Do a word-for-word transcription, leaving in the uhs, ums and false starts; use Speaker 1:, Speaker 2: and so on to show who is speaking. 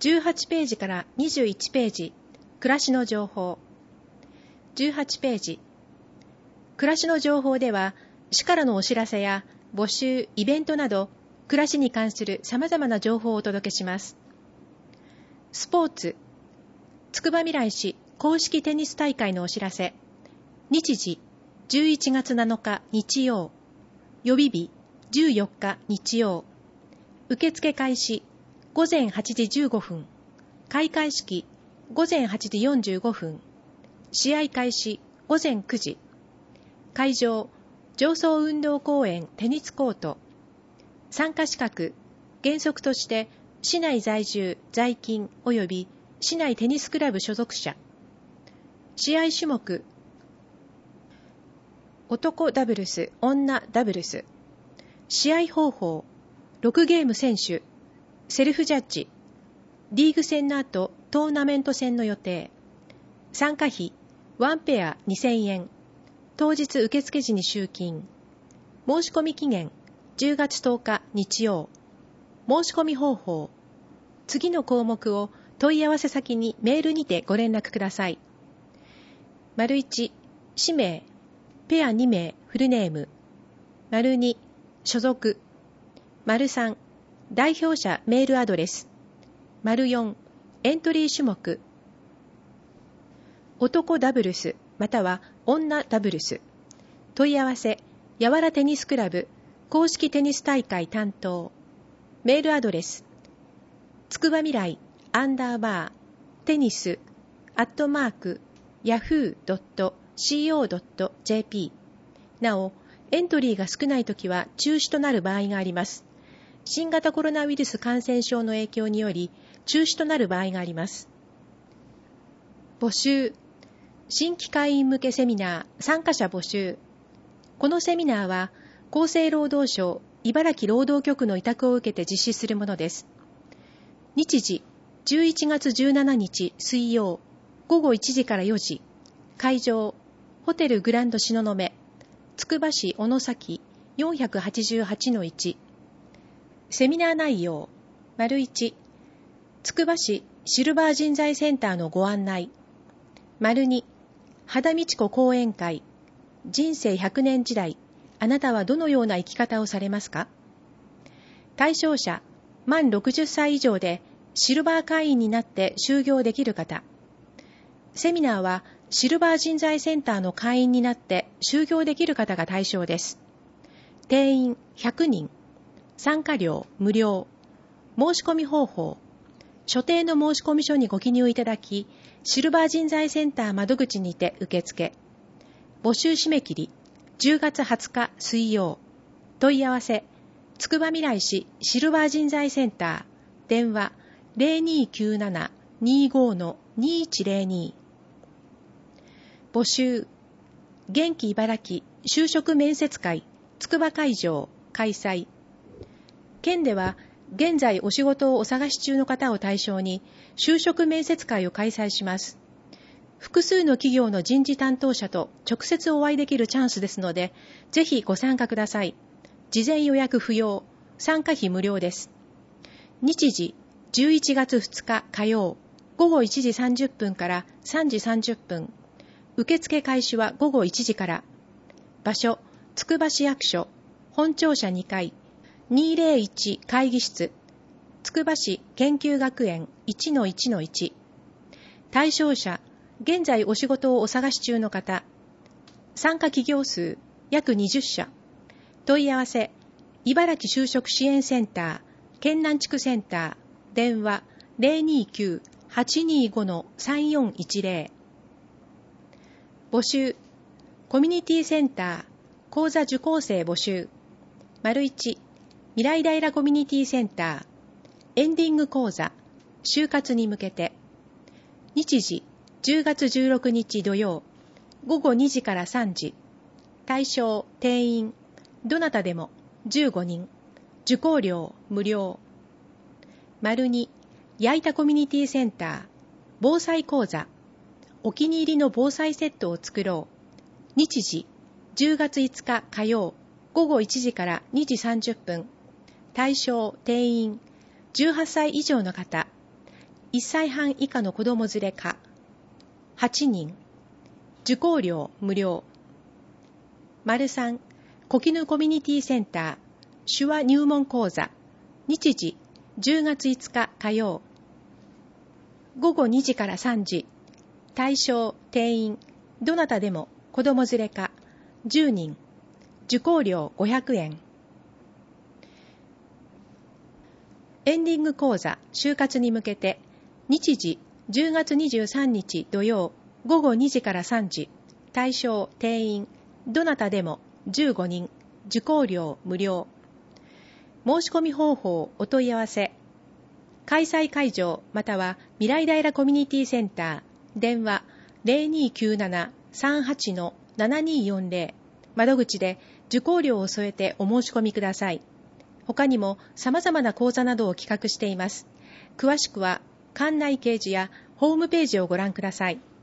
Speaker 1: じゅうはちページからにじゅういちページ、暮らしの情報。じゅうはちページ、暮らしの情報では、市からのお知らせや募集、イベントなど、暮らしに関する様々な情報をお届けします。スポーツ、つくばみらい市公式テニス大会のお知らせ。日時、じゅういちがつなのか日曜。予備日、じゅうよっか日曜。受付開始、ごぜんはちじじゅうごふん。開会式、ごぜんはちじよんじゅうごふん。試合開始、ごぜんくじ。会場、上層運動公園テニスコート。参加資格、原則として市内在住、在勤及び市内テニスクラブ所属者。試合種目、男ダブルス、女ダブルス。試合方法、ろくゲーム選手、セルフジャッジ。リーグ戦の後、トーナメント戦の予定。参加費、ワンペアにせんえん。当日受付時に集金。申し込み期限、じゅうがつとおか日曜。申し込み方法。次の項目を問い合わせ先にメールにてご連絡ください。丸いち、氏名、ペアにめいフルネーム。丸に、所属。丸さん、代表者メールアドレス。丸よん、エントリー種目。男ダブルスまたは女ダブルス。問い合わせ、やわらテニスクラブ公式テニス大会担当。メールアドレス、つくばみらいアンダーバーテニスアットマークヤフードットシーオードットジェーピー。なお、エントリーが少ないときは中止となる場合があります。新型コロナウイルス感染症の影響により中止となる場合があります。募集、新規会員向けセミナー参加者募集。このセミナーは厚生労働省茨城労働局の委託を受けて実施するものです。日時、じゅういちがつじゅうしちにち水曜、ごごいちじからよじ。会場、ホテルグランド東雲、つくば市小野崎 よんはちはちのいち。セミナー内容、丸いち、つくば市シルバー人材センターのご案内。丸に、秦道子講演会、人生ひゃくねん時代、あなたはどのような生き方をされますか？対象者、満ろくじゅっさい以上でシルバー会員になって就業できる方。セミナーはシルバー人材センターの会員になって就業できる方が対象です。定員ひゃくにん。参加料無料。申し込み方法。所定の申込書にご記入いただき、シルバー人材センター窓口にて受付。募集締め切り、じゅうがつはつか水曜。問い合わせ、つくばみらい市シルバー人材センター。電話、ゼロにーきゅうなな にーごー にーいちゼロに。募集、元気茨城就職面接会、つくば会場、開催。県では、現在お仕事をお探し中の方を対象に、就職面接会を開催します。複数の企業の人事担当者と直接お会いできるチャンスですので、ぜひご参加ください。事前予約不要、参加費無料です。日時、じゅういちがつふつか火曜、ごごいちじさんじゅっぷんからさんじさんじゅっぷん。受付開始はごごいちじから。場所、つくば市役所、本庁舎にかい、にーぜろいち会議室、つくば市研究学園 いちのいちのいち。対象者、現在お仕事をお探し中の方。参加企業数、約にじゅっしゃ。問い合わせ、茨城就職支援センター、県南地区センター、電話 ゼロにーきゅう はちにーご さんよんいちゼロ。募集、コミュニティセンター、講座受講生募集。丸いち、未来平コミュニティセンター、エンディング講座、就活に向けて。日時、じゅうがつじゅうろくにち土曜、ごごにじからさんじ。対象、定員、どなたでもじゅうごにん。受講料無料。丸に、矢板コミュニティセンター、防災講座、お気に入りの防災セットを作ろう。日時、じゅうがついつか火曜、ごごいちじからにじさんじゅっぷん。対象、定員、じゅうはっさい以上の方。 いっさいはん以下の子ども連れかはちにん、受講料無料。丸さん、小絹コミュニティセンター手話入門講座、日時じゅうがついつか火曜、ごごにじからさんじ、対象定員どなたでも子ども連れかじゅうにん、受講料ごひゃくえん。エンディング講座就活に向けて、日時じゅうがつにじゅうさんにち土曜ごごにじからさんじ、対象定員どなたでもじゅうごにん、受講料無料。申し込み方法お問い合わせ、開催会場または未来平コミュニティセンター、電話 ゼロにーきゅうなな さんはち ななにーよんゼロ、窓口で受講料を添えてお申し込みください。他にも様々な講座などを企画しています。詳しくは館内掲示やホームページをご覧ください。